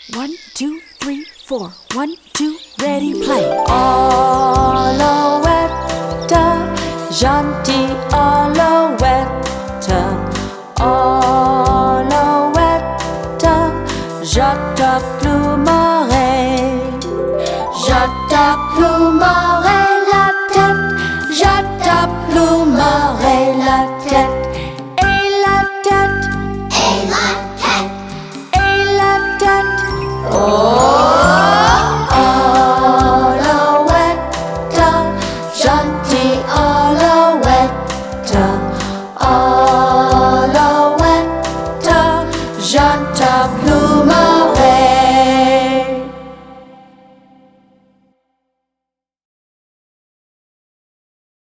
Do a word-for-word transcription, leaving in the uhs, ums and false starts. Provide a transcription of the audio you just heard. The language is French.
One, two, three, four. One, two, ready, play. Alouette, gentille alouette. Alouette, je te plumerai. Je te plumerai.